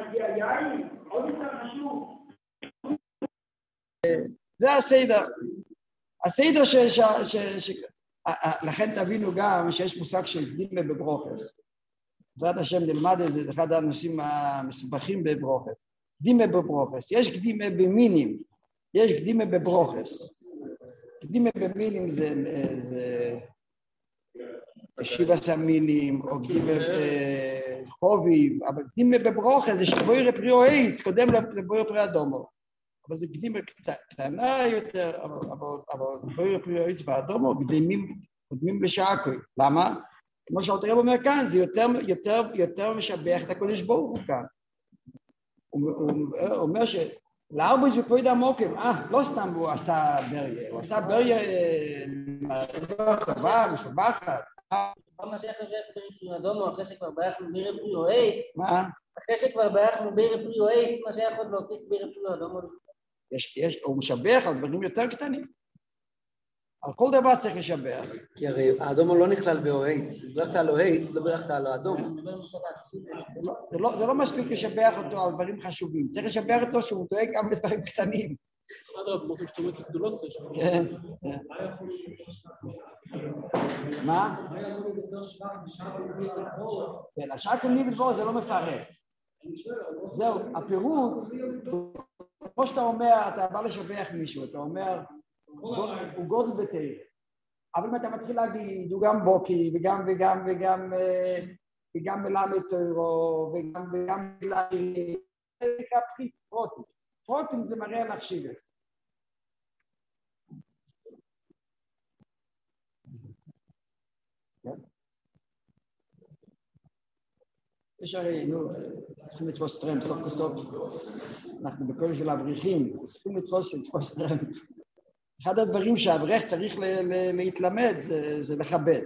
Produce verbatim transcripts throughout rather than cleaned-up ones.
מגיע יין, עוד יותר חשוב. זה הסדר. הסדר ש... ש... ש... ש... לכן תבינו גם שיש מושג של קדימה בברוכס. בעזרת השם נלמד את זה, זה אחד הנושאים המסובכים בברוכס. קדימה בברוכס. יש קדימה במינים, יש קדימה בברוכס. קדימה במינים זה... זה... שבע עשר מינים, או קדימה בחוביב, אבל קדימה בברוכס זה שבוירי פרי או עץ, קודם לבוירי פרי אדומו. אבל זה קדימה קטנה יותר, אבל בוירי פרי או עץ ואדומו קודמים לשעקוי. למה? כמו שאלתר רב אומר כאן, זה יותר משבח את הקודש ברוך הוא כאן. הוא אומר שלארבע זה פריד עמוקים, אה, לא סתם הוא עשה בריה, הוא עשה בריה טובה, משובחת. מה שייך לברך ברי פרי אדומו, אחרי שכבר בירכנו ברי פרי או עץ? מה? אחרי שכבר בירכנו ברי פרי או עץ, מה שייך עוד להוסיף ברי פרי אדומו? הוא משבח על דברים יותר קטנים. על כל דבר צריך לשבח. כי הרי האדומו לא נכלל באוהץ. ברכת על אוהץ, לא ברכת על האדומו. זה לא מספיק לשבח אותו על דברים חשובים. צריך לשבח אותו שהוא דואג גם בדברים קטנים. כן, כן. מה? כן, השעה כולי בדבור זה לא מפרט. זהו, הפירוט, כמו שאתה אומר, אתה בא לשבח מישהו, אתה אומר, הוא גודל בתאיר. אבל אם אתה מתחיל להגיד, הוא גם בוקי, וגם וגם וגם וגם מלמד תוירו, וגם וגם מלמד, זה נקרא פחית, פרוטים. פרוטים זה מראה על אקשיבס. יש הרי, נו, צריכים לתפוס טרמפ, סוף כסוף, אנחנו בכל של הבריחים, צריכים לתפוס, לתפוס טרמפ. אחד הדברים שהאברך צריך להתלמד זה לכבד.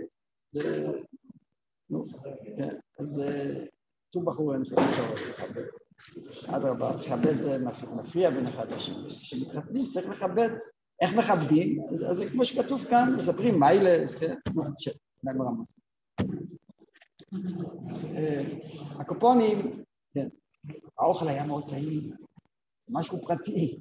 נו, אז טוב בחור אין צריך לכבד. עד רבה, לכבד זה מפריע בין אחד לשני. כשמתחתנים צריך לכבד. איך מכבדים? אז זה כמו שכתוב כאן, מספרים מיילס, כן? מה רמה. הקופונים, כן, האוכל היה מאוד טעים, משהו פרטי.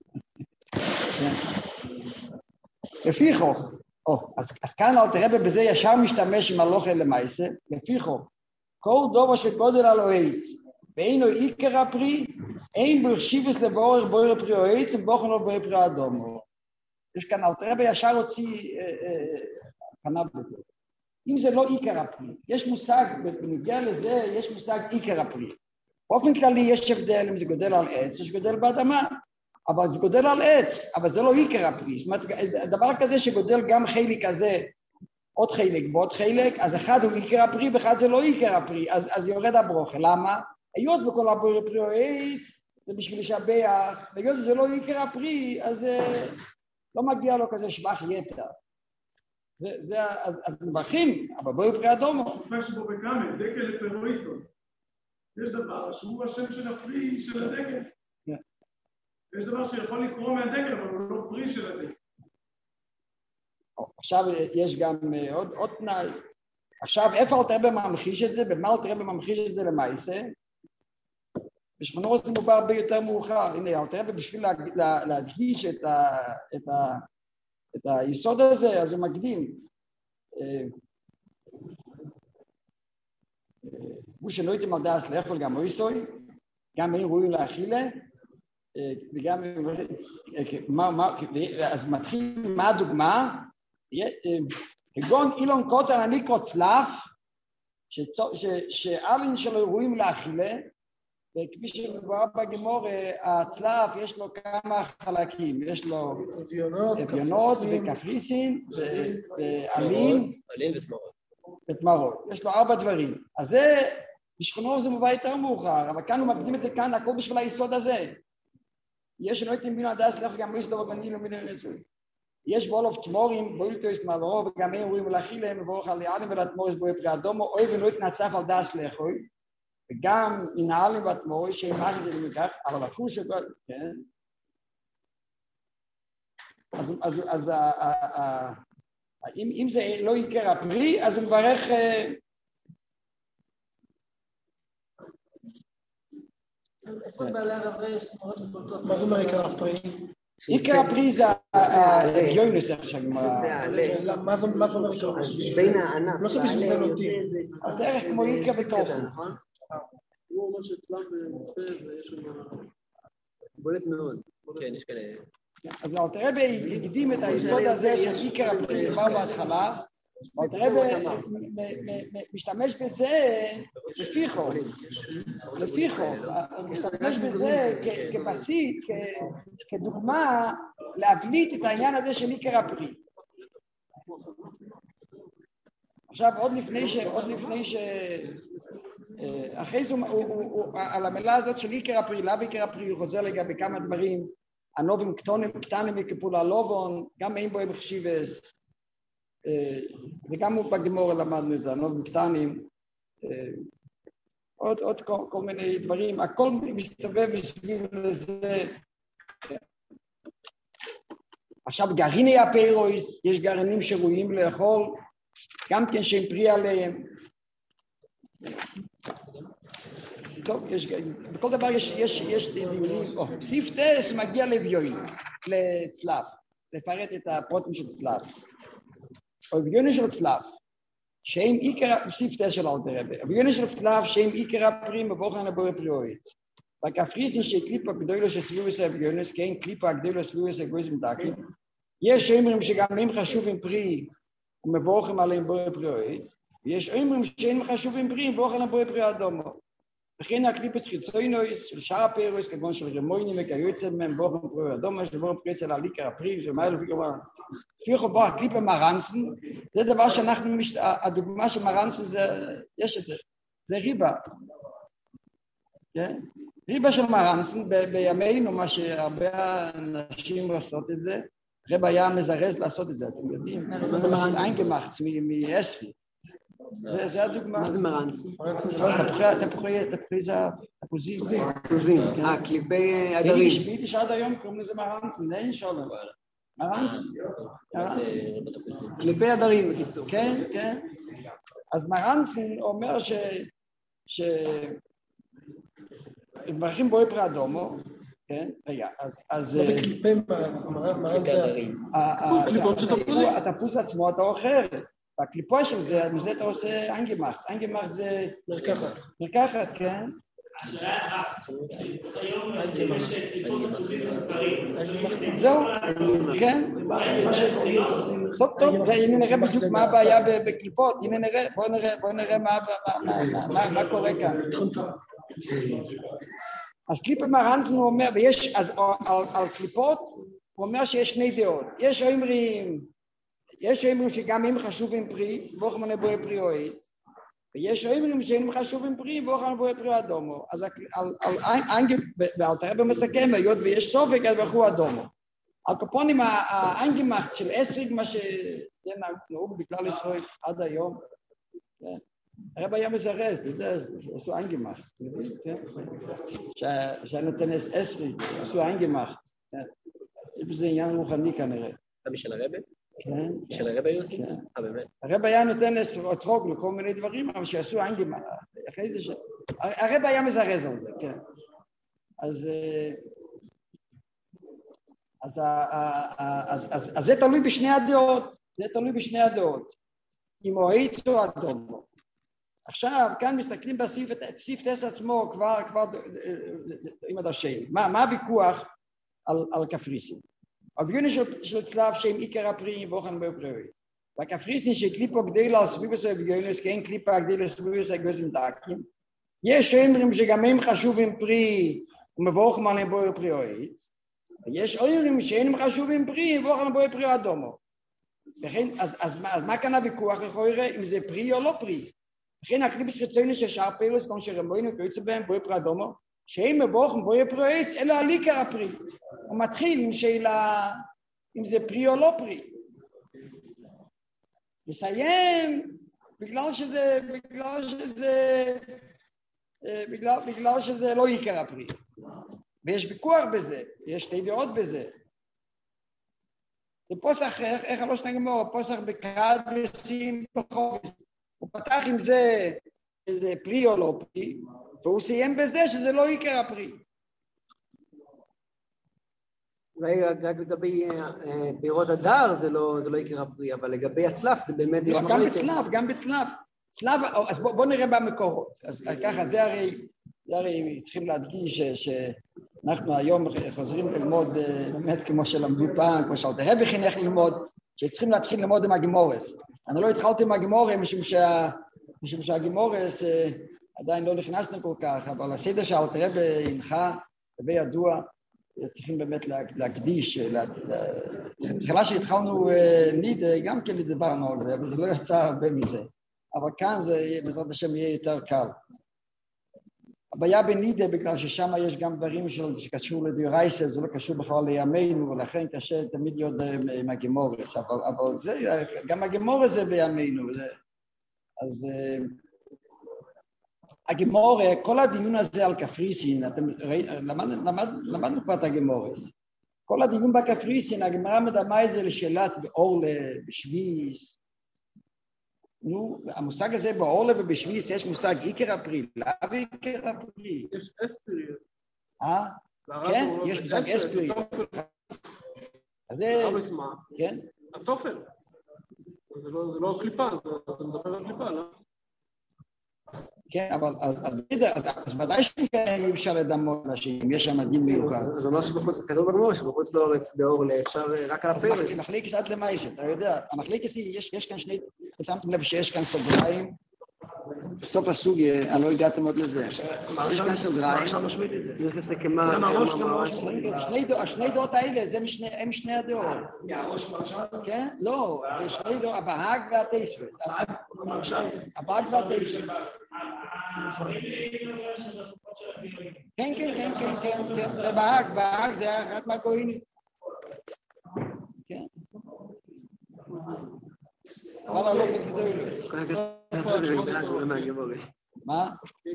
לפי חוך, אז כאן אלתר רבי בזה ישר משתמש עם הלוכל למעשה, לפי חוך, כל דובר שגודל על אוהץ, ואינו עיקר הפרי, אין בו שיבוס לבורר בורר פרי אוהץ, ובוכן לו בורר פרי אדומו. יש כאן אלתר רבי ישר הוציא פניו בזה. אם זה לא עיקר הפרי, יש מושג, בנוגע לזה יש מושג עיקר הפרי. באופן כללי יש הבדל אם זה גודל על עץ, יש גודל באדמה, אבל זה גודל על עץ, אבל זה לא עיקר הפרי. זאת אומרת, דבר כזה שגודל גם חלק כזה, עוד חלק ועוד חלק, אז אחד הוא עיקר הפרי ואחד זה לא עיקר הפרי, אז, אז יורד הברוכה. למה? היות וכל הבורר פרי או עץ, זה בשביל לשבח, והיות וזה לא עיקר הפרי, אז לא מגיע לו כזה שבח יתר. זה, זה, אז, אז מברכים, אבל בואו פרי אדומו. אומר שבו בקאמל, דקל לפרויטו. יש דבר שהוא השם של הפרי של הדקל. יש דבר שיכול לקרוא מהדקל, אבל הוא לא פרי של הדקל. עכשיו יש גם עוד, עוד תנאי. עכשיו, איפה אלתר רבי ממחיש את זה? במה אלתר רבי ממחיש את זה למעשה? בשכונו עושה מובר הרבה יותר מאוחר. הנה, אלתר רבי בשביל לה, לה, להדגיש את ה... את ה את היסוד הזה, אז הוא מקדים. הוא שלא הייתם על דעס לאכול גם אויסוי, גם אין ראוי לאכילה, וגם, אז מתחיל מה הדוגמה? כגון אילון קוטר הניקרו צלף, שאלין שלו ראויים לאכילה, וכפי שמדובר בגמור, הצלף יש לו כמה חלקים, יש לו אביונות וקפריסין ועלים ותמרות, יש לו ארבע דברים. אז זה, בשכונו זה מובא יותר מאוחר, אבל כאן הוא מקדים את זה כאן, הכל בשביל היסוד הזה. יש שלא הייתם בינו הדס לך גם מיסדו ובנינו מינו נצוי. יש בולוב תמורים, בוילתו יש מעלו, וגם הם רואים להכיל להם ובורך על יעלים ולתמורס בוי פרי אדומו, אוי ולא התנצף על דס לחוי. וגם מנהלים בתמורי שהם אחרי זה למכך, אבל החוש שכל, כן? אז, אז, אז ה, ה, ה, אם, אם זה לא עיקר הפרי, אז הוא מברך, איפה בעלי הרבה יש תמורות שבולטות? מה זאת אומרת עיקר הפרי? עיקר הפרי זה הגיונס עכשיו. מה זאת אומרת עיקר הפרי? בין הענף. לא שבשביל זה נוטים. הדרך כמו עיקר בתוכן. הוא אומר שאצלם במצפה ויש שם... בולט מאוד. כן, יש כאלה... אז אלתר רבי הקדים את היסוד הזה של עיקר הפרי כבר בהתחלה, אלתר רבי משתמש בזה לפיכו, לפיכו, משתמש בזה כבסיס, כדוגמה להבליט את העניין הזה של עיקר הפרי. עכשיו עוד לפני ש... עוד לפני ש... אחרי זה על המילה הזאת של עיקר הפרי, למה עיקר הפרי הוא חוזר לגבי כמה דברים, הנובים קטנים מקפול הלובון, גם אין בו הם חשיבס, זה גם בגמור למדנו את זה, הנובים קטנים, עוד, עוד כל, כל מיני דברים, הכל מסתובב מסביב לזה. עכשיו גרעיני הפירויס, יש גרעינים שראויים לאכול, גם כן שהם פרי עליהם. טוב, יש, בכל דבר יש, יש, יש דיונים, או, סיפטס מגיע לביונס, לצלב, לפרט את הפרוטים של צלב. או ביונס של צלב, שהם עיקר, סיפטס של אלתר רבי, ביונס של צלב שהם עיקר הפרי מבוכן לבורא פריאורית. והקפריסין שקליפה גדולה של סביבוס הביונס, כי אין קליפה גדולה סביבוס הגויזם דקים, יש אומרים שגם הם חשובים פרי ומבוכם עליהם בורא פריאורית, ויש אומרים שאין חשובים פרי ומבוכם לבורא פרי אדומו. וכן הקליפס חיצוינויס של שאר הפירוס, כגון של רמוינים וכיוצא מהם בוכם פרי אדומו, של בורא פרי אצל הליקר הפרי, שמה אלו פיקר בורא. לפי חובה, הקליפה מרנסן, זה דבר שאנחנו, הדוגמה של מרנסן זה, יש את זה, זה ריבה. כן? ריבה של מרנסן, בימינו, מה שהרבה אנשים עושות את זה, רב היה מזרז לעשות את זה, אתם יודעים, איינגמחץ מ-עשרי. זה הדוגמה. מה זה מרנסן? תפוחי זהב, תפוזים. תפוזים, אה, קליפי הדרים. ביידיש עד היום קוראים לזה מרנסן, זה אין שולם. מרנסן, מרנסן. קליפי הדרים בקיצור. כן, כן. אז מרנסן אומר ש... ש... מברכים בו פרי אדומו, כן? רגע, אז... אז... לא בקליפי הדרים. התפוז עצמו אתה אוכל. בקליפו של זה, מזה אתה עושה אנגמחץ. אנגמחץ זה... מרקחת. מרקחת, כן. היום יש ציפות תפוזים מסוכרים. זהו, כן. טוב, טוב, זה הנה נראה בדיוק מה הבעיה בקליפות. הנה נראה, בואו נראה מה קורה כאן. אז קליפה מרנסן הוא אומר, ויש, אז על קליפות, הוא אומר שיש שני דעות. יש אומרים, יש אומרים שגם הם חשובים פרי, בוכם לבואי פריאורית, ויש אומרים שהם חשובים פרי, בוכם לבואי פרי אדומו. אז ואלתר רבי מסכם, והיות ויש סופק, אז ברכו אדומו. על קופונים האנגמחץ של עשריג, מה שזה נהוג בכלל ישראל עד היום, הרב היה מזרז, אתה יודע, עשו אנגמחץ, שהיה נותן עשריג, עשו אנגמחץ. יש בזה עניין רוחני כנראה. אתה משל הרבי? כן. של הרבי יוסי? אה, באמת? הרב היה נותן אתרוג לכל מיני דברים, אבל שעשו אנגמחץ. הרב היה מזרז על זה, כן. אז... אז זה תלוי בשני הדעות, זה תלוי בשני הדעות. אם הוא העיץ או אדומו. עכשיו, כאן מסתכלים בסעיף טס עצמו כבר, כבר עם הדרשאים. מה הוויכוח על קפריסין? הביוני של צלב שהם עיקר הפרי בוכן בפריאורית. והקפריסין שקליפו גדלה על סביבוס הביונס, כי אין קליפה גדלה על סביבוס הגוזים דקים. יש אומרים שגם הם חשובים פרי ומבוכם עליהם בו פריאורית. ויש אומרים שאין חשובים פרי ובוכן בו פרי אדומו. וכן, אז, אז, אז מה כאן הוויכוח לכאורה, אם זה פרי או לא פרי? וכן, הקליפס חיצוני של שאר פירוס, כמו שרמבוינו כיוצא בהם, בואי פרי אדומו, שאם מבוכם בואי פרי עץ, אלו הליקר הפרי. הוא מתחיל עם שאלה, אם זה פרי או לא פרי. מסיים, בגלל שזה, בגלל שזה, בגלל, בגלל שזה לא עיקר הפרי. ויש ויכוח בזה, יש שתי דעות בזה. זה פוסח, איך, איך הלא שנה גמור, פוסח בקרד וסים בחורס. הוא פתח עם זה איזה פרי או לא פרי, והוא סיים בזה שזה לא עיקר הפרי. רק לגבי פירות הדר זה לא יקרה פרי, אבל לגבי הצלף זה באמת יש גם בצלף, גם בצלף. צלף, אז בואו נראה במקורות. אז ככה, זה הרי, זה הרי צריכים להדגיש שאנחנו היום חוזרים ללמוד באמת כמו שלמדו פעם, כמו שאלתר רבי חינך ללמוד, שצריכים להתחיל ללמוד עם הגימורס. אני לא התחלתי עם הגימורס משום שה, משום שהגימורס עדיין לא נכנסנו כל כך, אבל הסדר שאלתר רבי הנחה וידוע, צריכים באמת להקדיש, בתחילה שהתחלנו נידה, גם כן דיברנו על זה, אבל זה לא יצא הרבה מזה. אבל כאן זה, בעזרת השם, יהיה יותר קל. הבעיה בנידה, בגלל ששם יש גם דברים שקשור לדאורייסה, זה לא קשור בכלל לימינו, ולכן קשה תמיד להיות עם הגימורס, אבל, אבל זה, גם הגימורס זה בימינו. זה, אז הגימורס, כל הדיון הזה על קפריסין, אתם ראיתם, למד, למד, למדנו כבר את הגימורס. כל הדיון בקפריסין, הגמרא מדמה את זה לשאלת באורלה, בשביס, נו, המושג הזה באורלה ובשביס יש מושג עיקר הפרי, למה עיקר הפרי? יש אספרי. אה? כן, יש מושג אספרי. אז זה... כן? התופל. זה לא קליפה, אתה מדבר על קליפה, לא? כן, אבל אז ודאי שאי אפשר לדמות אנשים, יש שם דין מיוחד. זה אומר שבחוץ, כתוב בגמור, שבחוץ לאורץ, באורלה, אפשר רק על הפרס. המחליקס עד למעשה, אתה יודע, המחליקס יש כאן שני, שמתם לב שיש כאן סוגריים, בסוף הסוגיה, אני לא הגעתם עוד לזה. יש כאן סוגריים. נכנסה כמה... השני דעות האלה, הם משני הדעות. כן? לא, זה שני דעות, הבהג והתייספת. הבהג והתייספת. כן, כן, כן, כן, כן, זה בהג, בהג זה אחת מהגוינים. כן. אבל לא כסגדולוס. מה?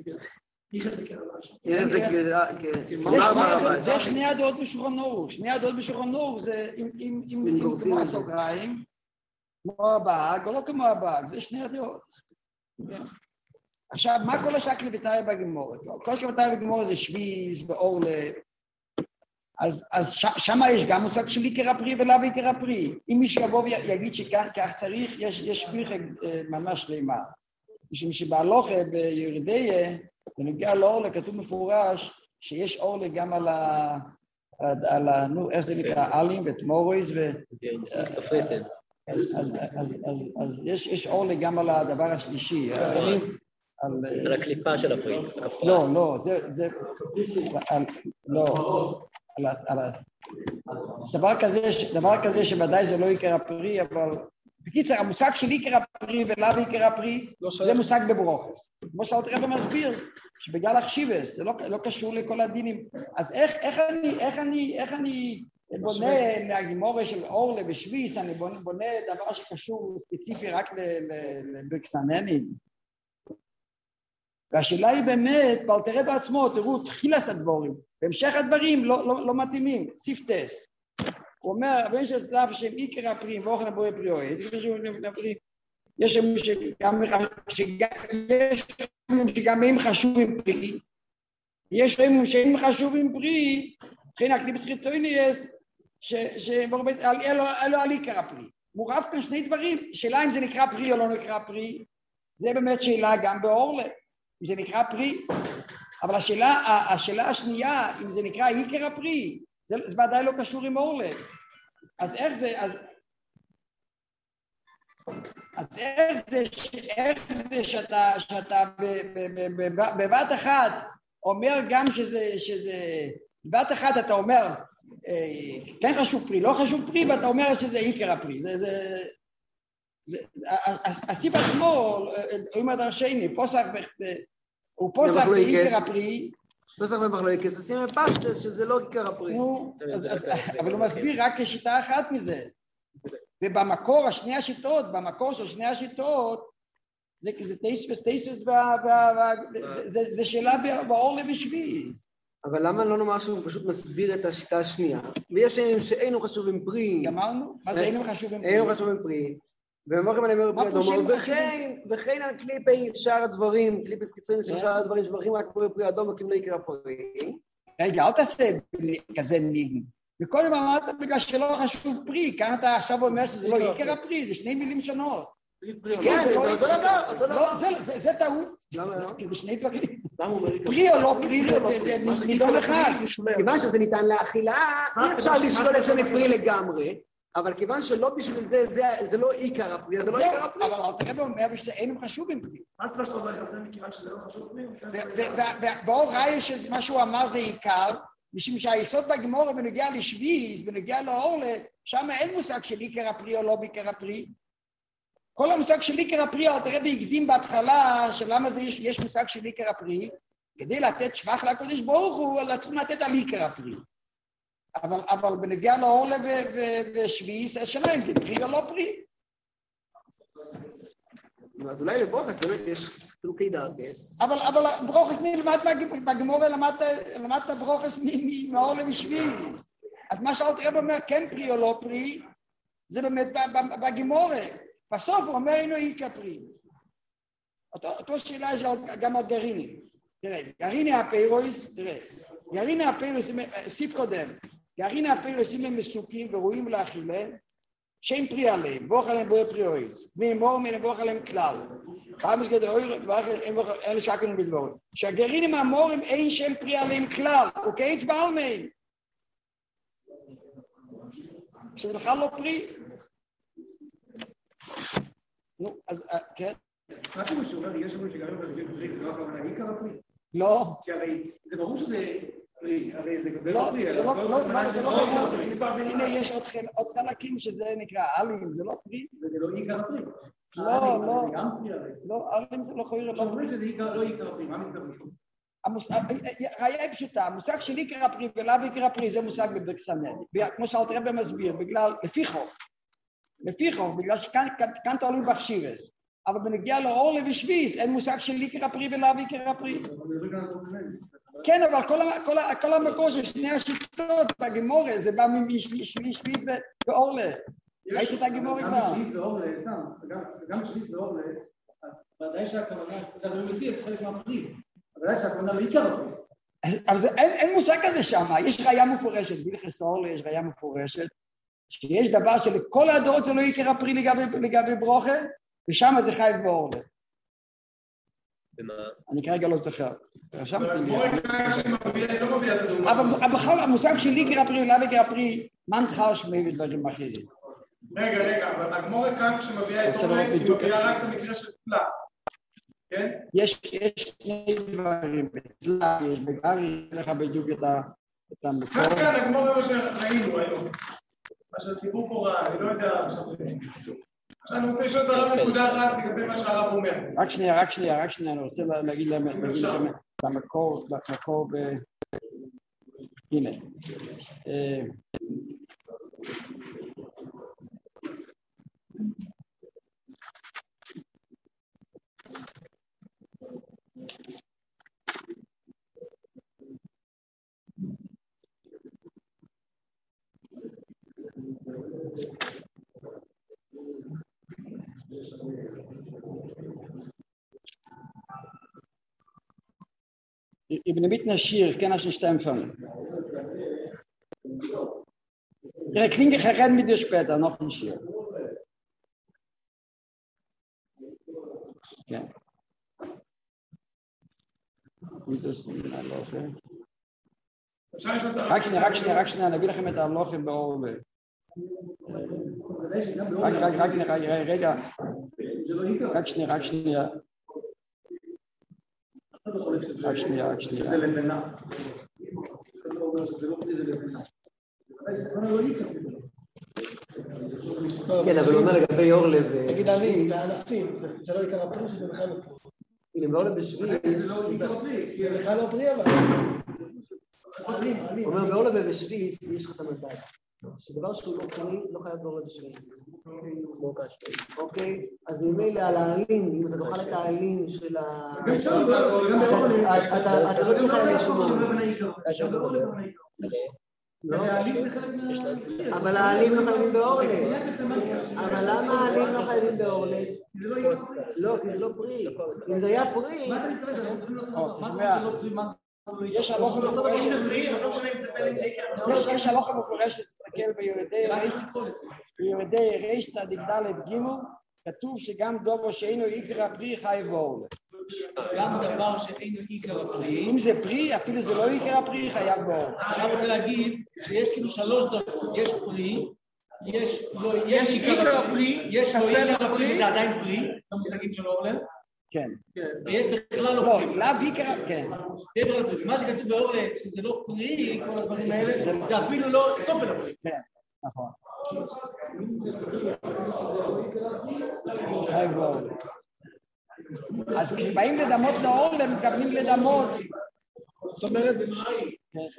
זה שני הדעות בשולחן ערוך, שני הדעות בשולחן ערוך זה עם כמו הסוגריים, כמו הבהג או לא כמו הבהג, זה שני הדעות. עכשיו, מה כל השאר קליפתאי בגמורת? כל השאר קליפתאי בגמורת זה שביס ואורלה, אז שם יש גם מושג של עיקר הפרי ולאו עיקר הפרי. אם מישהו יבוא ויגיד שכך צריך, יש שביחה ממש שלמה. משום שבהלוכה בירידיה, בנוגע לאורלה, כתוב מפורש שיש אורלה גם על ה... נו, איך זה נקרא? עלים ותמוריס ו... תפרסת. אז יש אורלה גם על הדבר השלישי. על הקליפה של הפרי. לא, לא, זה... לא. דבר כזה שוודאי זה לא עיקר הפרי, אבל בקיצר, המושג של עיקר הפרי ולאו עיקר הפרי, זה מושג בברוכס. כמו שאלתר רבי מסביר, שבגלל החשיבס, זה לא קשור לכל הדינים. אז איך אני בונה מהגימורה של אורלה ושביס, אני בונה דבר שקשור ספציפי רק לבקסננים. והשאלה היא באמת, ואלתר רבי בעצמו, תראו, תחילת הדבורים, בהמשך הדברים לא, לא, לא מתאימים, סיפטס. הוא אומר, אבל יש אצלף שהם עיקר הפרי, ואוכל הבורא פריאוי, זה קשור לפרי. יש שם שגם, שגם הם חשובים פרי, יש שם שהם חשובים פרי, לכן הקליפס חיצוניאס, אלו על עיקר הפרי. מורב כאן שני דברים, שאלה אם זה נקרא פרי או לא נקרא פרי, זה באמת שאלה גם באורלה. אם זה נקרא פרי, אבל השאלה, השאלה השנייה, אם זה נקרא עיקר הפרי, זה, זה ודאי לא קשור עם אורלה. אז איך זה, אז, אז איך זה, איך זה שאתה, שאתה בבת אחת אומר גם שזה, שזה, בבת אחת אתה אומר, כן חשוב פרי, לא חשוב פרי, ואתה אומר שזה עיקר הפרי. זה, זה, זה, הסיב עצמו, אם אתה שני, פוסח, הוא פוסח בעיקר הפרי. פוסח במחלוקס, עושים מפשטס שזה לא עיקר הפרי. אבל הוא מסביר רק כשיטה אחת מזה. ובמקור, השני השיטות, במקור של שני השיטות, זה טייספס, טייספס, זה שאלה באורלה ושביס. אבל למה לא נאמר שהוא פשוט מסביר את השיטה השנייה? ויש שנים שאינו חשוב עם פרי. גמרנו? מה זה אינו חשוב עם פרי? אינו חשוב עם פרי. ומאמרים אני אומר פרי אדום, וכן על קליפי שאר הדברים, קליפי סקיצויים של שאר הדברים, שמראים רק פרי פרי אדום, וכם לא יקרה פרי. רגע, אל תעשה כזה ניגן. וקודם אמרת בגלל שלא חשוב פרי, כאן אתה עכשיו אומר שזה לא עיקר הפרי, זה שני מילים שונות. כן, זה אותו דבר, אותו דבר. זה טעות. למה לא? כי זה שני דברים. למה הוא אומר עיקר? פרי או לא פרי, זה נידון אחד. כיוון שזה ניתן לאכילה, אי אפשר לשלול את זה מפרי לגמרי, אבל כיוון שלא בשביל זה, זה לא עיקר הפרי, זה לא עיקר הפרי. אבל הרב אומר שאינם חשובים פרי. מה סיבה שאתה לא יחצה מכיוון שזה לא חשוב פרי? באור רייש מה שהוא אמר זה עיקר, משום שהיסוד בגמור בנוגע לשביעיס, בנוגע לאורלה, שם אין מושג של עיקר הפרי או לא בעיקר הפרי. כל המושג של עיקר הפרי, אתה רבי הקדים בהתחלה, שלמה זה יש, יש מושג של עיקר הפרי, כדי לתת שבח לקדוש ברוך הוא, אז צריכים לתת על עיקר הפרי. אבל, אבל בנוגע לאורלה ושביעיס, השאלה אם זה פרי או לא פרי. אז אולי לברוכס באמת יש חילוקי דרגס. אבל, אבל ברוכס נלמד בגמור, למדת ברוכס מאורלה ושביעיס. אז מה שאלת רב אומר, כן פרי או לא פרי, זה באמת בגמור. בסוף הוא אומר, אינו עיקר פרי. אותו, אותו שאלה יש גם על גרעיני. תראה, גרעיני הפירויס, תראה, גרעיני הפירויס, סיף קודם, גרעיני הפירויס הם מסוקים וראויים לאכילה, שאין פרי עליהם, בוח עליהם בואי פרי אויס, מאמור מן בוח עליהם כלל. פעם יש גדול אויר, אין לשקנו בדבורים. שהגרעינים האמורים אין שם פרי עליהם כלל, אוקיי? אצבע על מהם. שזה בכלל לא פרי. נו, אז, כן. מה כמו שאומר, יש לנו שגרים בגלל פרי, זה לא הכוונה עיקר הפרי? לא. כי הרי, זה ברור שזה פרי, הרי זה גבל לא, פרי. זה לא, לא, מה, זה לא ברור. הנה, יש עוד חלקים שזה נקרא אלים, זה לא פרי. וזה לא עיקר הפרי. לא, לא. זה גם פרי הרי. לא, אלים זה לא חויר. כשאומרים שזה לא עיקר הפרי, מה מתכוונים? ראיה היא פשוטה, המושג של עיקר הפרי ולאו עיקר הפרי זה מושג בבקסנל. כמו שאלת רבי מסביר, בגלל, לפי חוק. לפי חוק, בגלל שכאן תעלו בחשיבס. אבל בנגיע לאורלה ושביעיס, אין מושג של עיקר הפרי ולאו עיקר הפרי. כן, אבל כל המקור של שני השיטות בגמורה, זה בא משביעיס ואורלה. ראית את הגמורה כבר? גם משביעיס ואורלה, גם משביעיס ואורלה, ודאי שהכוונה, זה לא מציע, זה חלק מהפרי. ודאי שהכוונה לעיקר הפרי. אבל אין מושג כזה שם, יש ראיה מפורשת, בלכס אורלה יש ראיה מפורשת, שיש דבר שלכל הדעות זה לא עיקר הפרי לגבי ברוכה, ושם זה חייב באורלה. במה? אני כרגע לא זוכר. רשמתי לי. אבל אבל בכלל המושג של עיקר הפרי ולאו עיקר הפרי, מנחה שמי ודברים אחרים. רגע, רגע, אבל הגמורה כאן כשמביאה את אורלה, היא מביאה רק את המקרה של צלה. כן? יש שני דברים, בצלה, יש בגרי, לך בדיוק את המקור. כאן כאן הגמורה מה שראינו היום. מה שהציבור פה ראה, אני לא יודע עכשיו. עכשיו אני רוצה לשאול את הרב נקודה אחת לגבי מה שהרב אומר. רק שנייה, רק שנייה, רק שנייה, אני רוצה להגיד לכם את המקור, המקור ב... הנה. Ich bin mit einer Schier, ich kann das nicht empfangen. Ich klinge, ich rede mit dir später, noch ein Schier. Ja. Wie das in der Loche? רק שנייה, רק שנייה, רק שנייה, נביא לכם את הלוחם באורלה. רק, רק, רק, רגע, רק שנייה, רק שנייה. רק שנייה, רק שנייה. זה לבנה. זה לא פרי, זה לבנה. כן, אבל הוא אומר לגבי אורלה ו... תגיד, אני, זה ענפים, זה לא עיקר הפרי, שזה בכלל לא פרי. הנה, באורלה בשביעיס... זה לא עיקר הפרי, זה בכלל לא פרי, אבל... הוא אומר, באורלה ובשביעיס יש לך את המדע. שדבר שהוא לא פרי, לא חייב באורלה בשביעיס. אוקיי? אז ממילא על העלים, אם אתה תאכל את העלים של ה... אתה לא תאכל לשום אבל העלים לא חייבים באורלה. אבל למה העלים לא חייבים באורלה? לא, כי זה לא פרי. אם זה היה פרי... יש הלוכה מפורשת, יש הלוכה מפורשת, תסתכל ביורדי ריש צדיק ד' ג' כתוב שגם דובו שאינו עיקר הפרי חי ואורלה. גם דבר שאינו עיקר הפרי. אם זה פרי, אפילו זה לא עיקר הפרי, חייב ואורלה. אני רוצה להגיד שיש כאילו שלוש דרגות, יש פרי, יש עיקר הפרי, יש לו עיקר הפרי וזה עדיין פרי, במושגים של אורלה. כן. ויש בכלל לא לא, פרי. לאו עיקר, כן. מה שכתוב באורלה, שזה לא פרי, כל הדברים האלה, זה אפילו לא תופן הפרי. כן, נכון. חייב ואורלה. אז כשבאים לדמות לאורלה, הם מתכוונים לדמות. זאת אומרת, במאי.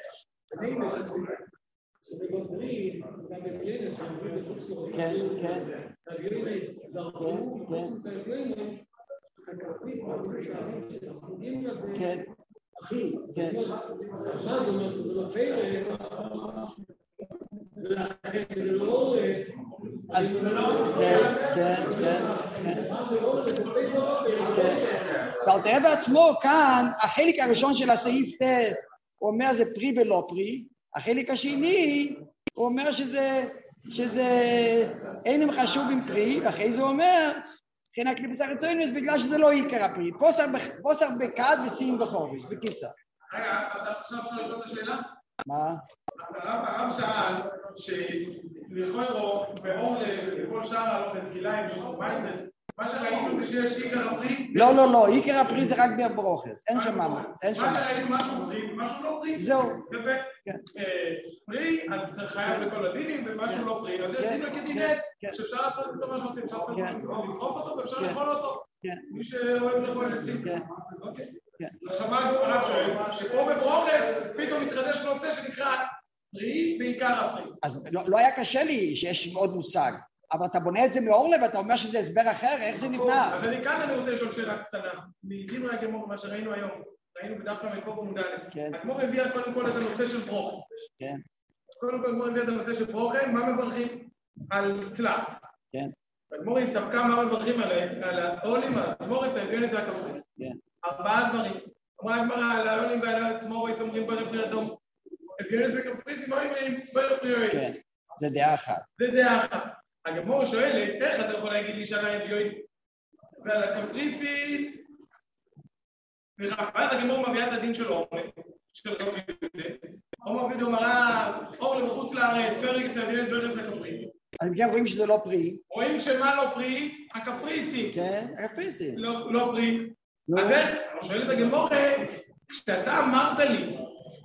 כן, כן. כן, כן. אז כן, כן, כן. ואל תראה בעצמו כאן, החלק הראשון של הסעיף טס, הוא אומר זה פרי ולא פרי, החלק השני, הוא אומר שזה, שזה אין חשוב עם פרי, ואחרי זה הוא אומר, כן הקליפס הרצוינוס, בגלל שזה לא עיקר הפרי, פוסר בקד ושים בחורש, בקיצר. רגע, אתה עכשיו אפשר לשאול את השאלה? מה? הרב שאל שלכאורה באורלה וכל שאר הלוך לתחיליים מה שראינו שיש עיקר הפרי לא, לא, לא, עיקר הפרי זה רק ברוכס, אין שם מה, אין שם מה שראינו משהו פרי ומשהו לא פרי זהו. פרי, אז צריך חייב לכל הדינים ומשהו לא פרי, אז יש דין וכדינט שאפשר לעשות אותו משהו, אפשר לפרוף אותו ואפשר לאכול אותו מי שאוהב לאכול את זה. עכשיו מה הרב שואל? שפה בברוכת פתאום מתחדש נושא שנקרא פרי בעיקר הפרי. אז לא היה קשה לי שיש עוד מושג, אבל אתה בונה את זה מאורלה ואתה אומר שזה הסבר אחר, איך זה נבנה? אז אני כאן אני רוצה לשאול שאלה קטנה. מדינו הגמור, מה שראינו היום, ראינו בדף במקור במודע לב. הגמור הביאה קודם כל את הנושא של ברוכת. כן. קודם כל הגמור הביאה את הנושא של ברוכת, מה מברכים? על צלח. כן. הגמור הסתפקה מה מברכים על העולים, הגמור הביאה את זה הכפרי. כן. ארבעה דברים. אמרה הגמרא על העולים ועל התמורת אומרים בפרי אדום. הביאו את זה כפרית, מה אומרים בפרי אוהד? כן, זה דעה אחת. זה דעה אחת. הגמרא שואלת, איך אתה יכול להגיד לי שעל האביואית ועל הכפריתי? ואז הגמרא מביאה את הדין של אורלה, של רבי יהודה. אורלה בדיוק אמרה, אורלה בחוץ לארץ, פרק את האביואית ברכב לכפרית. אז כן רואים שזה לא פרי. רואים שמה לא פרי? הכפריתי. כן, הכפריתי. לא פרי. אז איך, שואלת הגמרא, כשאתה אמרת לי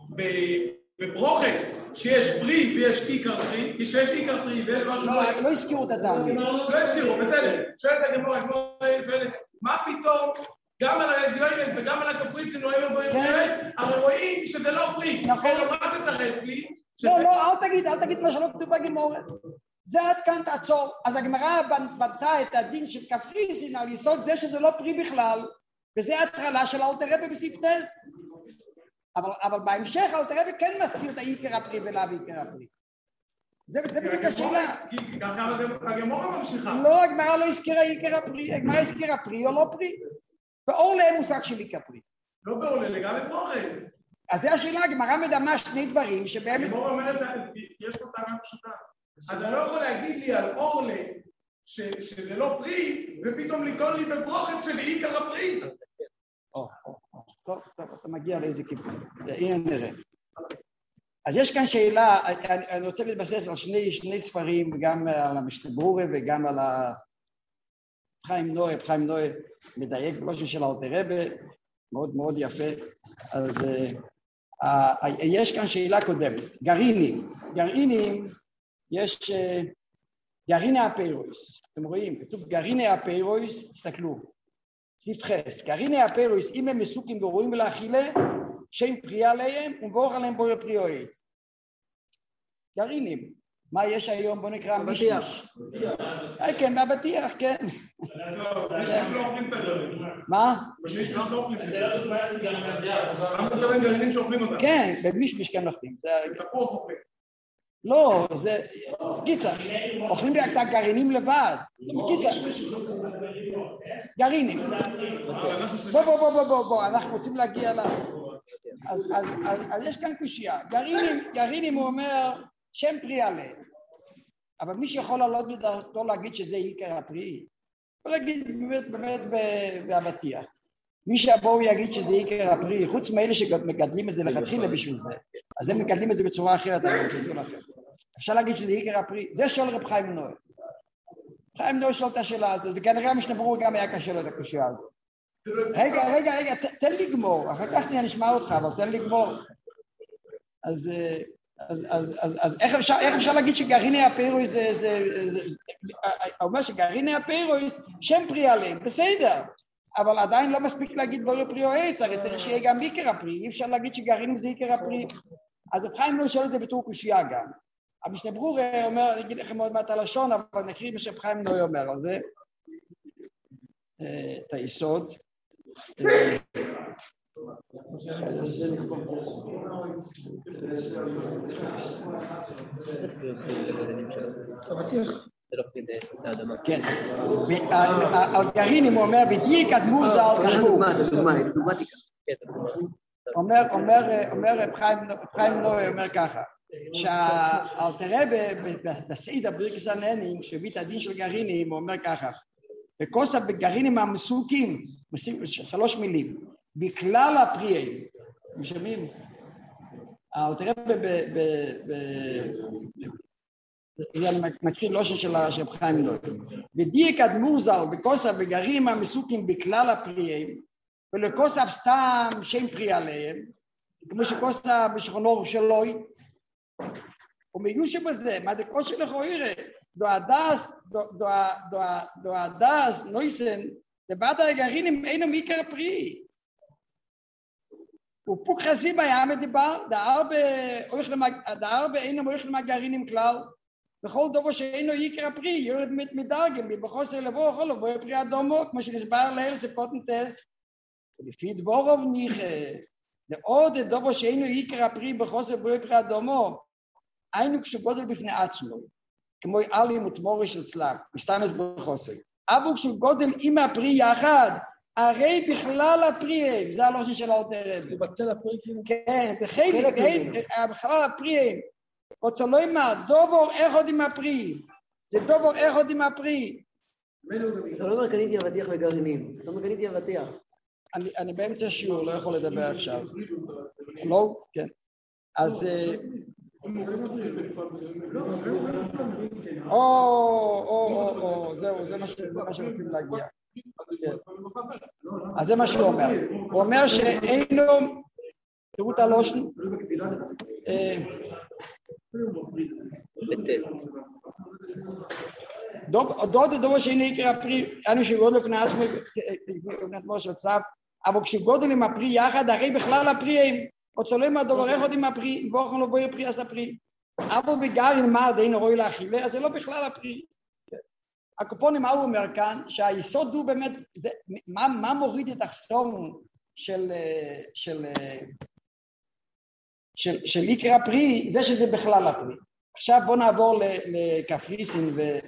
בברוכת שיש פרי ויש עיקר פרי, כי שיש עיקר פרי ויש משהו... לא, לא הזכירו את הטעמים. לא הזכירו, בסדר. שואלת הגמרא, שואלת, מה פתאום גם על האביואית וגם על הכפריתי נוהים ובוירת, אבל רואים שזה לא פרי. נכון. מה תתרץ לי? לא, לא, אל תגיד, אל תגיד מה שלא כתוב בגמרא. זה עד כאן תעצור. אז הגמרא בנתה את הדין של קפריסין על יסוד זה שזה לא פרי בכלל, וזה ההתחלה של אלתר רבי בספטס. אבל, אבל בהמשך אלתר רבי כן מזכיר את העיקר הפרי ולאו עיקר הפרי. זה, זה בדיוק השאלה. ככה הגמרא ממשיכה. לא, הגמרא לא הזכירה עיקר הפרי, הגמרא הזכירה פרי או לא פרי. באורלה אין מושג של עיקר פרי. לא באורלה, לגמרי ברוכת. אז זה השאלה, הגמרא מדמה שני דברים שבהם... הגמרא אומרת, יש פה טענה פשוטה. אתה לא יכול להגיד לי על אורלה שזה לא פרי, ופתאום לטעון לי בברוכת שלי עיקר הפרי. או, או, או, טוב, טוב, אתה מגיע לאיזה כיוון. הנה נראה. אז יש כאן שאלה, אני, אני רוצה להתבסס על שני, שני ספרים, גם על המשנה ברורה וגם על חיים נועה, חיים נועה מדייק בלושן של אלתר רבי, מאוד מאוד יפה. אז uh, uh, יש כאן שאלה קודמת, גרעינים, גרעינים, יש uh, גרעיני הפירוס, אתם רואים, כתוב גרעיני הפירוס, תסתכלו, סעיף חס, גרעיני הפירוס, אם הם מסוקים ורואים לאכילה, שאין פריאה עליהם, ומבורך עליהם בורא פריאו עץ. גרעינים, מה יש היום? בוא נקרא מישמיש. כן, מהבטיח, כן. מישמיש לא אוכלים את הגרעינים. מה? מישמיש לא אוכלים את הגרעינים. מה מדברים גרעינים שאוכלים אותם? כן, במישמיש כן אוכלים. תפוח אוכלים. לא, זה... קיצר, אוכלים את הגרעינים לבד. קיצר. גרעינים. בוא, בוא, בוא, בוא, בוא, אנחנו רוצים להגיע ל... אז, אז, אז, אז יש כאן קושייה. גרעינים, גרעינים הוא אומר שם פרי עליהם. אבל מי שיכול לעלות מדעתו להגיד שזה עיקר הפרי, הוא להגיד באמת, באמת בהבטיח. מי שיבוא ויגיד שזה עיקר הפרי, חוץ מאלה שמגדלים את זה לכתחילה בשביל זה, אז הם מגדלים את זה בצורה אחרת. אפשר להגיד שזה עיקר הפרי. זה שואל רב חיים נוי. חיים נוי שואל את השאלה הזאת, וכנראה המשנה ברורה גם היה קשה לו את הקושייה הזאת. רגע, רגע, רגע, תן לי גמור, אחר כך אני אשמע אותך, אבל תן לי גמור. אז, אז, אז, אז, אז איך אפשר, איך אפשר להגיד שגרעיני הפירויס זה, זה, זה, הוא אומר שגרעיני הפירויס שם פרי עליהם, בסדר, אבל עדיין לא מספיק להגיד בורא פרי או עץ, הרי צריך שיהיה גם עיקר הפרי, אי אפשר להגיד שגרעינים זה עיקר הפרי, אז רב חיים לא שואל את זה בתור קושייה גם. המשנה ברורה אומר, אני אגיד לכם עוד מעט הלשון, אבל נקריא מה שרב חיים לא אומר על זה, את היסוד. כן, על גרעינים הוא אומר בדיוק אדמו"ר ז"ל תשמעו. אומר רב חיים נוי אומר ככה, שהאלטר רבי בסעיד הברכס הנהנים שהביא את הדין של גרעינים הוא אומר ככה, וכוסה בגרעינים המסוקים, שלוש מילים, בכלל הפריאים, משלמים, האלטר רבי ב... זה אני מקריא לושן של רב חיים נוי. ודיק אדמו"ר ז"ל בכוסה בגרעינים המסוקים בכלל הפריאים, ולכוסה סתם שם פרי עליהם, כמו שכוסה בשכונו שלוי, ומיושע בזה, מה דקו של לכוירה, דו הדס, דו הדס, נויסן, לבד הגרעינים אינו מעיקר הפרי. ופוק חזי בים מדבר, דאר באינו מויך למגרעינים כלל, בכל דובר שאינו עיקר הפרי, יורד מדרגם, בחוסר לבוא אוכל לבוא פרי אדומו, כמו שנסבר ליל ספקות נטס, ולפי דבורוב ניחה, לעוד דובר שאינו עיקר הפרי בחוסר בו פרי אדומו, היינו כשגודל בפני עצמו, כמו אלים ותמורי של צלב, משתנס בחוסר. אבל כשגודל עם הפרי יחד, הרי בכלל הפריאים, זה הלושן של האלטר רבי. הוא בטל הפרי כאילו? כן, זה חלק, בכלל הפריאים. רוצה לא אמר, דובר אחד עם הפרי, זה דובר אחד עם הפרי. אתה לא אומר קניתי אבטיח וגרעינים, אתה אומר קניתי אבטיח. אני באמצע שיעור, לא יכול לדבר עכשיו. לא? כן. אז... או, או, או, או, זהו, זה מה שרוצים להגיע. אז זה מה שהוא אומר. הוא אומר שאינו, תראו את הלושן, דוד דוד שאינו עיקר הפרי, אנו שגודל לפני עצמו, לפני עצמו של צו, אבל כשגודל עם הפרי יחד, הרי בכלל הפריאים, רוצולים הדובר אחד עם הפרי, ואוכן לא בואי הפרי אז הפרי. אבל בגרעין מה דין רואי לאכילה, אז זה לא בכלל הפרי. הקופונים מה הוא אומר כאן, שהיסוד הוא באמת, זה, מה, מה מוריד את החסום של, של, של, של עיקר הפרי, זה שזה בכלל הפרי. עכשיו בוא נעבור לקפריסין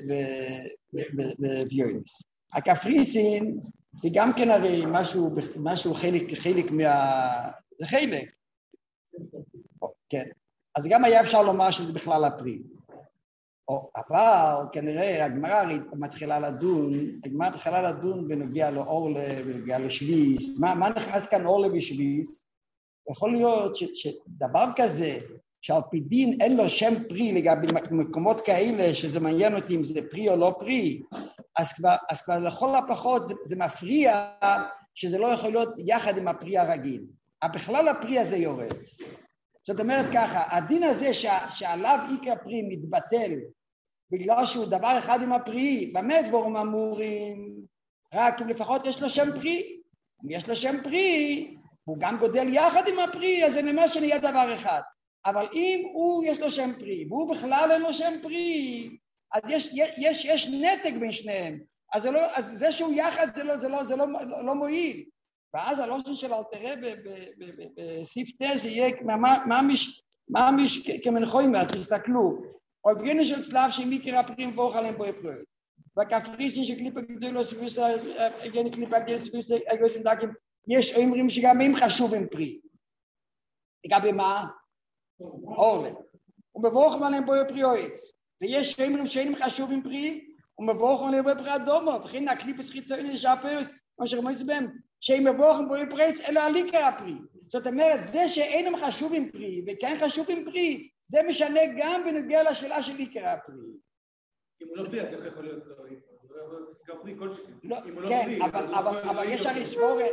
וביונס. הקפריסין זה גם כן הרי משהו, משהו חלק, חלק מה... זה חלק. כן. אז גם היה אפשר לומר שזה בכלל הפרי. או, אבל כנראה הגמרא מתחילה לדון, הגמרא מתחילה לדון בנוגע לאורלה, בנוגע לשביס. מה, מה נכנס כאן אורלה ושביס? יכול להיות ש, שדבר כזה, שעל פי דין אין לו שם פרי לגבי מקומות כאלה, שזה מעניין אותי אם זה פרי או לא פרי, אז כבר, אז כבר לכל הפחות זה, זה מפריע שזה לא יכול להיות יחד עם הפרי הרגיל. בכלל הפרי הזה יורד. זאת אומרת ככה, הדין הזה ש- שעליו עיקר הפרי מתבטל, בגלל שהוא דבר אחד עם הפרי, באמת דבורים אמורים, רק אם לפחות יש לו שם פרי. אם יש לו שם פרי, הוא גם גודל יחד עם הפרי, אז זה נאמר שנהיה דבר אחד. אבל אם הוא יש לו שם פרי, והוא בכלל אין לו שם פרי, אז יש, יש, יש נתק בין שניהם. אז זה, לא, אז זה שהוא יחד זה לא, זה לא, זה לא, לא, לא מועיל. ואז הלושן של אלטר רבי בסיף תז יהיה ממש כמנחוימר, תסתכלו, או בגינה של צלב שמיקר הפרים ואוכל להם בו הפרויות. והקפריסין שקליפה גדולו סביסה, הגנה קליפה גדול סביסה, יש אומרים שגם הם חשובים פרי. לגבי מה? אורלה. ומבורכם עליהם בו פריועץ. ויש שיימרים שאינם חשובים פרי, ומבורכם עליהם בו פרי אדומו, וכן הקליפס חיצוני לשפרס, מה שרמוץ בהם, שהם מבורכם בו פריועץ, אלא עליקר הפרי. זאת אומרת, זה שאינם חשובים פרי, וכן חשובים פרי, זה משנה גם בנוגע לשאלה של עיקר הפרי. אם הוא לא פרי, איך יכול להיות גם פרי כלשהו? כן, אבל יש הרי סבורת,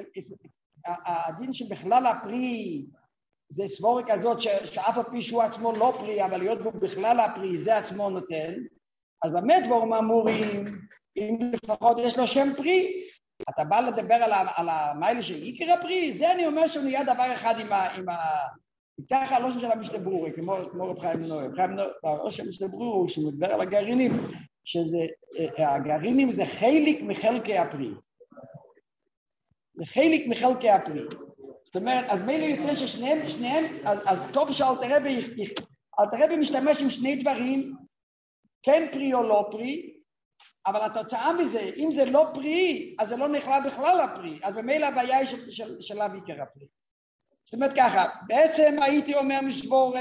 הדין שבכלל הפרי, זה סבורת כזאת שאף הפרי שהוא עצמו לא פרי, אבל להיות בו בכלל הפרי, זה עצמו נותן, אז באמת דבורים אמורים, אם לפחות יש לו שם פרי, אתה בא לדבר על המיילה של עיקר הפרי, זה אני אומר שהוא נהיה דבר אחד עם ה... ככה הלושן של המשנה ברורי, כמו רב חיים נוי. רב חיים נוי, הלושן של המשנה ברורי, כשהוא מדבר על הגרעינים, שהגרעינים זה חלק מחלקי הפרי. זה חלק מחלקי הפרי. זאת אומרת, אז מילא יוצא ששניהם, שניהם, אז טוב שאלתרבי משתמש עם שני דברים, כן פרי או לא פרי, אבל התוצאה מזה, אם זה לא פרי, אז זה לא נכלל בכלל הפרי, אז במילא הבעיה היא של עיקר הפרי. זאת אומרת ככה, בעצם הייתי אומר מסבור,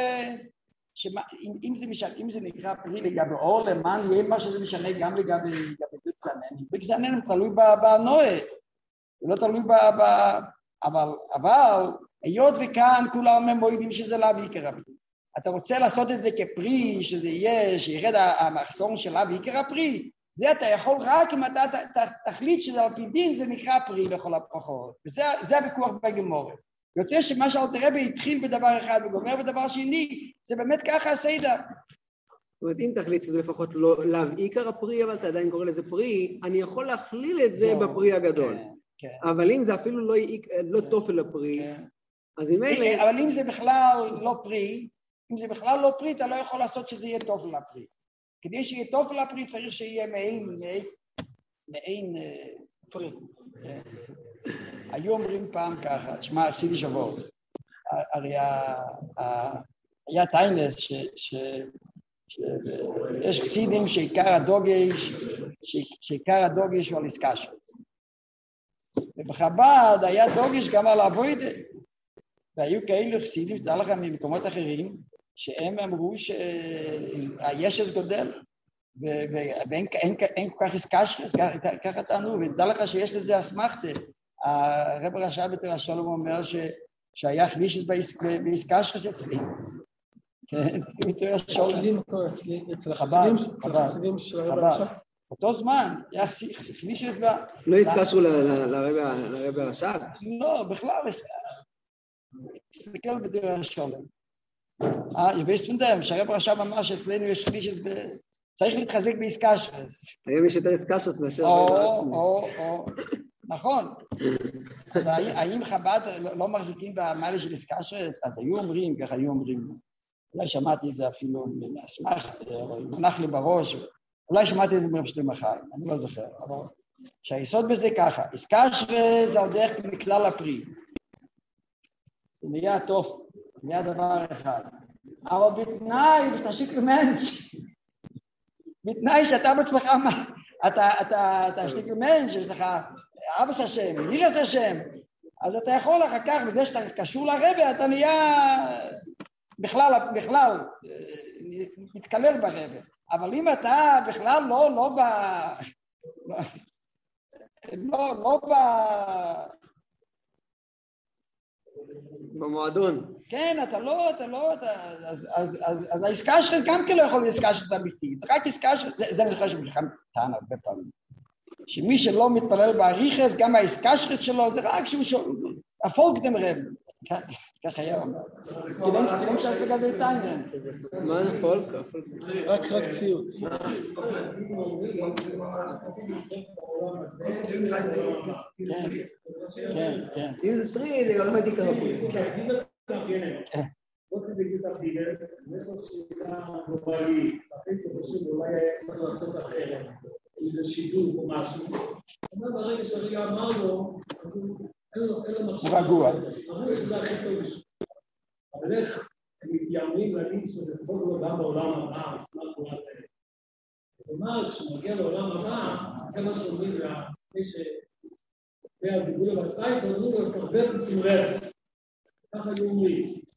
שאם זה, אם זה נקרא פרי לגבי אור, למען יהיה מה שזה משנה גם לגבי בגזנן. בגזנן תלוי בנועה, זה לא תלוי ב... אבל, אבל, היות וכאן כולם מועידים שזה לאו עיקר הפרי. אתה רוצה לעשות את זה כפרי, שזה יהיה, שירד המחסום של לאו עיקר הפרי, זה אתה יכול רק אם אתה תחליט שזה על פי דין, זה נקרא פרי לכל הפחות. וזה הוויכוח בגמורה. יוצא שמה שאלתרבי התחיל בדבר אחד וגומר בדבר שני, זה באמת ככה הסדר. זאת אומרת, אם תחליט שזה לפחות לא לאו עיקר הפרי, אבל אתה עדיין קורא לזה פרי, אני יכול להכליל את זה בפרי הגדול. אבל אם זה אפילו לא תופל הפרי, אז אם אלה... אבל אם זה בכלל לא פרי, אם זה בכלל לא פרי, אתה לא יכול לעשות שזה יהיה תופל הפרי. כדי שיהיה תופל הפרי צריך שיהיה מעין, מעין פרי. היו אומרים פעם ככה, תשמע, עשיתי שבועות, הרי היה טיינס שיש חסידים שעיקר הדוגש, שעיקר הדוגש הוא על איסקשרס. ובחב"ד היה דוגש גם על אבוידה, והיו כאלו חסידים, שדע לך ממקומות אחרים, שהם אמרו שהישס גודל, ואין כל כך איסקשרס, ככה טענו, ודע לך שיש לזה אסמכתה. הרב רש"ב בתורה שלום אומר שהיה חלישס בעסקשרס אצלי. כן, בתורה שלום. אצל החסידים? אצל החסידים של הרב רש"ב? אותו זמן, היה חלישס ב... לא הסקשרו לרב רש"ב? לא, בכלל, תסתכל בתורה שלום. אה, יבייס פונדם, שהרב רש"ב אמר שאצלנו יש חלישס ב... צריך להתחזק בעסקשרס. היום יש יותר עסקשרס מאשר בעצמס. או, או, נכון. אז האם חב"ד לא מחזיקים במעלה של איסקשרס? אז היו אומרים, ככה היו אומרים, אולי שמעתי את זה אפילו מהסמך, מונח לי בראש, אולי שמעתי את זה מרב שלמה חיים, אני לא זוכר, אבל שהיסוד בזה ככה, איסקשרס זה על דרך מכלל הפרי. זה נהיה טוב, נהיה דבר אחד. אבל בתנאי, בסתשיק למנש, בתנאי שאתה בעצמך, אתה שתיק למנש, יש לך אבס השם, ירס השם, אז אתה יכול אחר כך, בזה שאתה קשור לרבא, אתה נהיה בכלל, בכלל, מתקלל ברבא. אבל אם אתה בכלל לא, לא ב... לא, לא ב... במועדון. כן, אתה לא, אתה לא, אתה... אז, אז, אז, אז העסקה שלך גם כן לא יכול להיות עסקה שלך אמיתית, זה רק עסקה שלך, זה, זה אני חושב שבכלל טען הרבה פעמים. שמי שלא מתפלל באריכס, גם העסקה שלו, זה רק שהוא שואל, הפולק דם רב, ככה היה אומר. כי לא משל כזה איתן. מה הפולק? רק רק ציוט. כן, כן. אם זה פרי, זה לא מדעי כמה פרי. כן. עושים בגיל תפקיד, יש לו שאלה גלובלית, אחרי שחושבים אולי היה צריך לעשות אחרת. איזה שידור או משהו. אבל ברגע שהרגע אמר לו, אז אין לו מחשב. רגוע. אמרו שזה הכי טוב. אבל איך הם מתיימרים להגיד שזה טוב לו גם בעולם הבא, אז מה קורה להם? זאת אומרת, כשהוא מגיע לעולם הבא, זה מה שאומרים לה, מי שהיה דיבור לבסטייס, אמרו לו, סרבר וצמרר. ככה היו אומרים.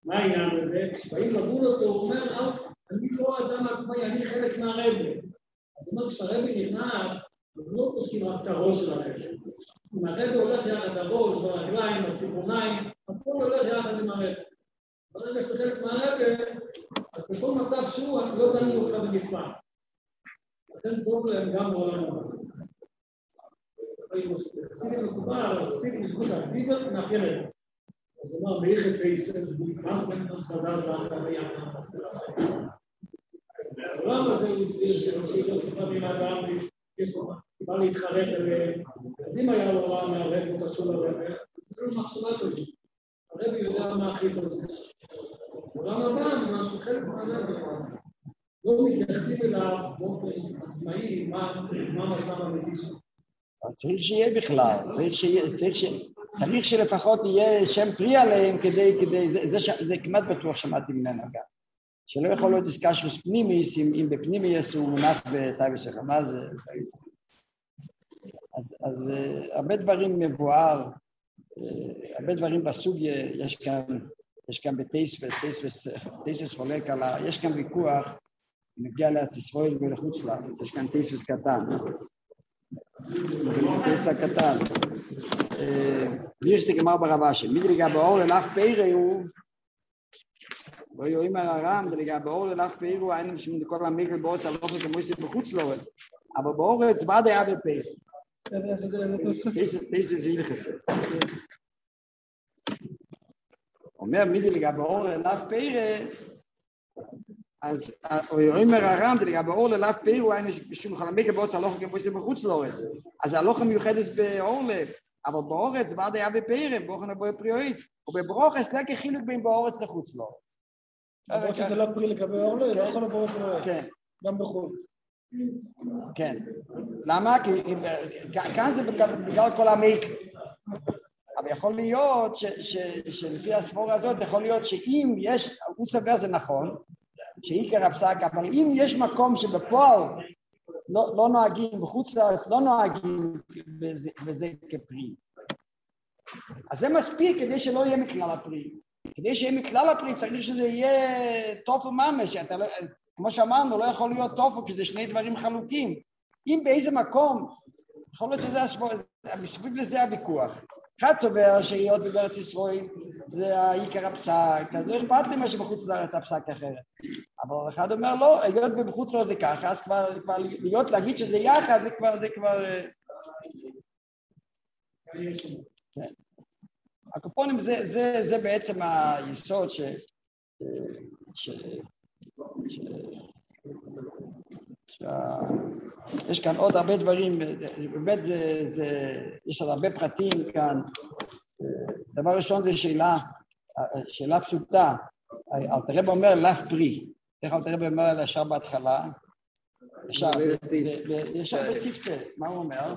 מה העניין בזה? כשבאים לגול אותו, הוא אומר, אני לא אדם עצמאי, אני חלק מהרבי. זאת אומרת, כשהרבי נכנס, אנחנו לא פוסקים רק את הראש של הרבי. אם הרבי הולך יחד הראש, ברגליים, בציפורניים, הכל הולך יחד עם הרבי. ברגע שאתה חלק מהרבי, אז בכל מצב שהוא, אנחנו לא דנים אותך בנפרד. לכן טוב להם גם בעולם הבא. עשיתם מקובל, עשיתם זכות האקטיביות, נאפיין את זה. זאת אומרת, באיכת פייסל, גם בין המסתדר ואתה ביחד המסתדר. העולם הזה הוא הסביר שראשית לפעמים האדם יש לו בא להתחרט עליהם. אם היה לו רע מהרב או קשור לרב, זה לא מחשבה כזאת. הרב יודע מה הכי כזה. העולם הבא זה משהו חלק מהרב. לא מתייחסים אליו באופן עצמאי, מה המצב האמיתי שלו. צריך שיהיה בכלל, צריך שיהיה, צריך ש... צריך שלפחות יהיה שם פרי עליהם כדי, כדי, זה, זה, זה כמעט בטוח שמעתי ממנו גם. שלא יכול להיות עסקה של פנימיס, אם, אם בפנימיס הוא מונח בטייבס החמה, זה... אז, אז uh, הרבה דברים מבואר, uh, הרבה דברים בסוג יש כאן, יש כאן בטייספס, טייספס, טייספס חולק על ה... יש כאן ויכוח, נגיע לארץ ישראל ולחוץ לארץ, יש כאן טייספס קטן. טייספס הקטן. ויש זה גמר ברבשי, מי דליגה באור ללך פירה הוא, לא יואים על הרם, דליגה באור ללך פירה הוא, היינו משום לכל המגל באורץ על אופן כמו יש בחוץ לאורץ, אבל באורץ ועד היה בפירה. טייספס זה הלכסה. אומר מי דליגה באור ללך פירה, אז יואים על הרם, דליגה באור ללך פירה הוא, היינו משום לכל המגל באורץ על אופן כמו יש בחוץ לאורץ, אז הלוכה מיוחדת באור לב, אבל באורץ ועד היה בפרם, בוחן הבוי פריאוית, ובברוכס לקח חילוק בין באורץ לחוץ לו. למרות שזה לא פרי לגבי אורלו, לא יכול לבוא פריאוית. כן. גם בחוץ. כן. למה? כי כאן זה בגלל כל המיק. אבל יכול להיות שלפי הספורה הזאת, יכול להיות שאם יש, הוא סבר זה נכון, שעיקר הפסק, אבל אם יש מקום שבפועל לא, לא נוהגים בחוץ לארץ, לא נוהגים בזה, בזה כפרי. אז זה מספיק כדי שלא יהיה מכלל הפרי. כדי שיהיה מכלל הפרי צריך שזה יהיה טופו ממש, שאתה לא, כמו שאמרנו, לא יכול להיות טופו כי זה שני דברים חלוקים. אם באיזה מקום, יכול להיות שזה הסבור, מסביב לזה הוויכוח. אחד סובר שהיות בבארץ ישראל זה העיקר הפסק, אז לא אכפת לי מה שבחוץ לארץ הפסק אחרת. אבל אחד אומר לא, היות ובחוץ לארץ זה ככה, אז כבר, כבר להיות להגיד שזה יחד, זה כבר, זה כבר... כן. הקופונים זה, זה, זה בעצם היסוד ש... ש... ש... ש... יש כאן עוד הרבה דברים, באמת זה, זה, יש עוד הרבה פרטים כאן. דבר ראשון זה שאלה, שאלה פשוטה. אלתר רבי אומר לאף פרי. איך אלתר רבי אומר ישר בהתחלה? ישר, ישר בציפטס, מה הוא אומר?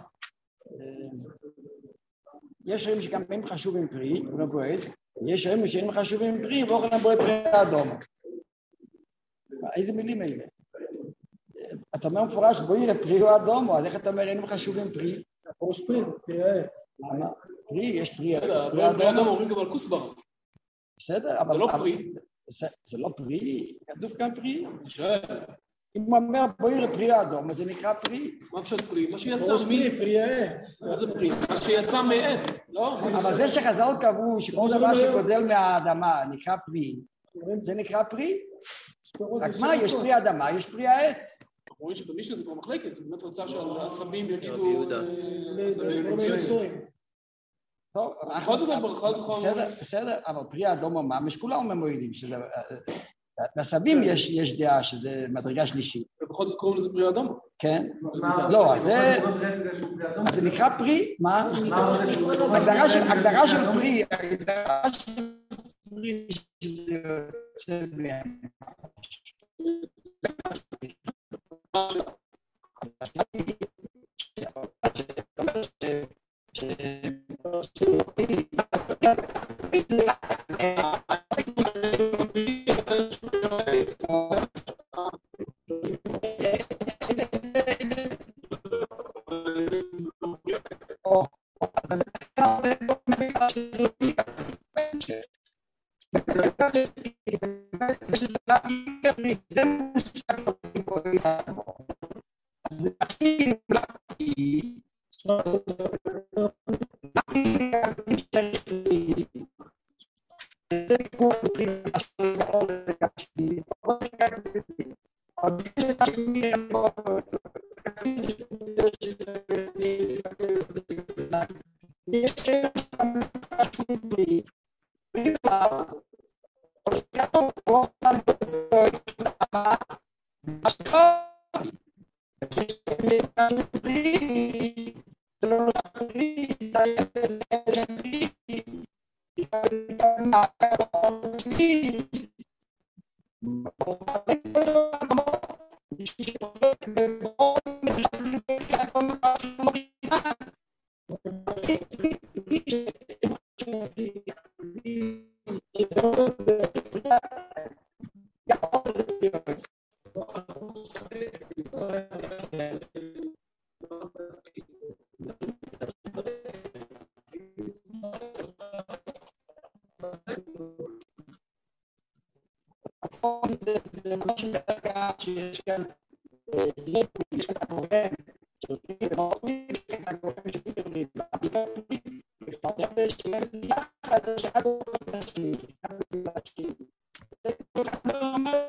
יש רבים שגם הם חשובים פרי, יש רבים שהם חשובים פרי, ואוכלם בו פרי האדום. איזה מילים האלה? אתה אומר מפורש, בואי יראה פרי או אדומו, אז איך אתה אומר, אין חשובים פרי? פרוש פרי, פרי. למה? פרי, יש פרי, פרי אדומו. אומרים גם על כוסבר. בסדר, אבל... זה לא פרי. זה לא פרי, כתוב כאן פרי. אם הוא אומר, בואי יראה פרי אדומו, זה נקרא פרי. מה פשוט פרי? מה שיצא פרוש פרי, פרי העט. מה זה פרי? מה שיצא מעט, לא? אבל זה שחז"ל קבעו שכל דבר שגודל מהאדמה נקרא פרי, זה נקרא פרי. רק מה, יש פרי אדמה, יש פרי העץ. אנחנו רואים שבמישהו זה כבר מחלקת, זה באמת רצה שהעשבים יגידו... טוב, בסדר, בסדר, אבל פרי אדומו ממש, כולם ממועידים שזה... לעשבים יש דעה שזה מדרגה שלישית. ובכל זאת קוראים לזה פרי אדומו. כן. לא, אז זה... זה נקרא פרי, מה? הגדרה של פרי, הגדרה של פרי שזה יוצא מהם. זה מושג פה בישראל. אז הכי נמלכתי, זה כמו של אור לגשתי, אבל זה תשמי אמור, יש שם משמעותי, ובכלל, עוסקתו פה על מה השקעה, יש משמעותי, זה לא משמעותי, זה משמעותי, זה ממש מדרגה שיש כאן יש כאן הגורם שעושים ומאורים יש כאן הגורם שעושים ויש כאן יחד שאחד הוא השני אחד הוא השני זה כל כך לא אומר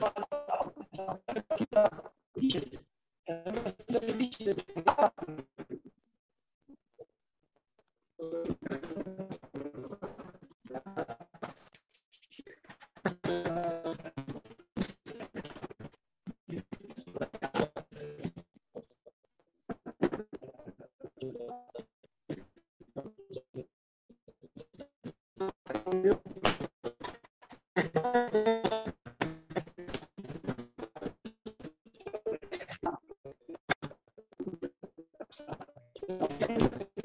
Thank you.